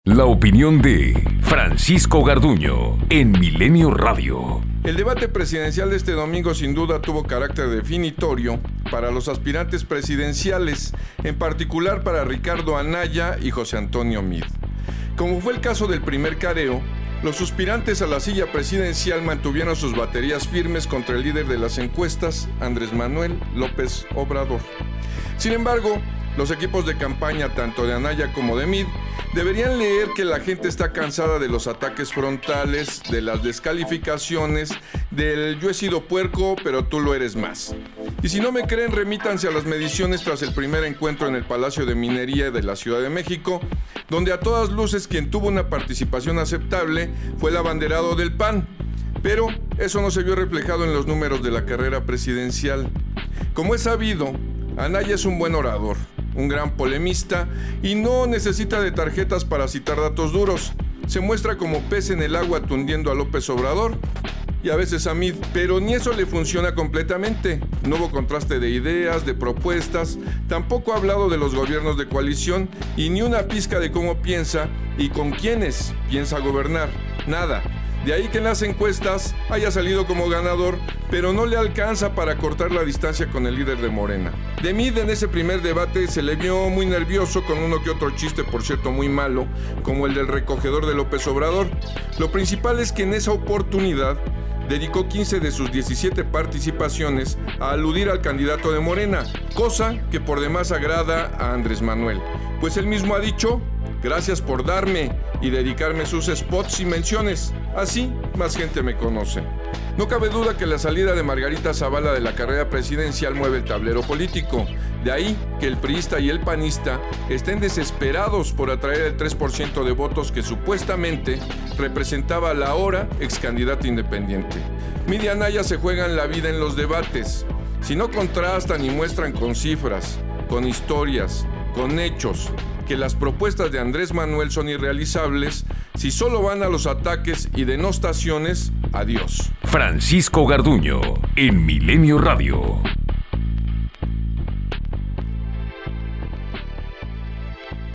La opinión de Francisco Garduño en Milenio Radio. El debate presidencial de este domingo sin duda tuvo carácter definitorio para los aspirantes presidenciales, en particular para Ricardo Anaya y José Antonio Meade. Como fue el caso del primer careo, los aspirantes a la silla presidencial mantuvieron sus baterías firmes contra el líder de las encuestas, Andrés Manuel López Obrador. Sin embargo, los equipos de campaña, tanto de Anaya como de Meade, deberían leer que la gente está cansada de los ataques frontales, de las descalificaciones, del yo he sido puerco, pero tú lo eres más. Y si no me creen, remítanse a las mediciones tras el primer encuentro en el Palacio de Minería de la Ciudad de México, donde a todas luces quien tuvo una participación aceptable fue el abanderado del PAN. Pero eso no se vio reflejado en los números de la carrera presidencial. Como es sabido, Anaya es un buen orador, un gran polemista y no necesita de tarjetas para citar datos duros. Se muestra como pez en el agua tundiendo a López Obrador y a veces a Meade, pero ni eso le funciona completamente. No hubo contraste de ideas, de propuestas, tampoco ha hablado de los gobiernos de coalición y ni una pizca de cómo piensa y con quiénes piensa gobernar. Nada. De ahí que en las encuestas haya salido como ganador, pero no le alcanza para cortar la distancia con el líder de Morena. De Meade en ese primer debate se le vio muy nervioso con uno que otro chiste, por cierto muy malo, como el del recogedor de López Obrador. Lo principal es que en esa oportunidad dedicó 15 de sus 17 participaciones a aludir al candidato de Morena, cosa que por demás agrada a Andrés Manuel, pues él mismo ha dicho: gracias por darme y dedicarme sus spots y menciones. Así, más gente me conoce. No cabe duda que la salida de Margarita Zavala de la carrera presidencial mueve el tablero político. De ahí que el priista y el panista estén desesperados por atraer el 3% de votos que supuestamente representaba la ahora ex candidata independiente. Meade y Anaya se juegan la vida en los debates. Si no contrastan y muestran con cifras, con historias, con hechos, que las propuestas de Andrés Manuel son irrealizables, si solo van a los ataques y denostaciones, adiós. Francisco Garduño en Milenio Radio.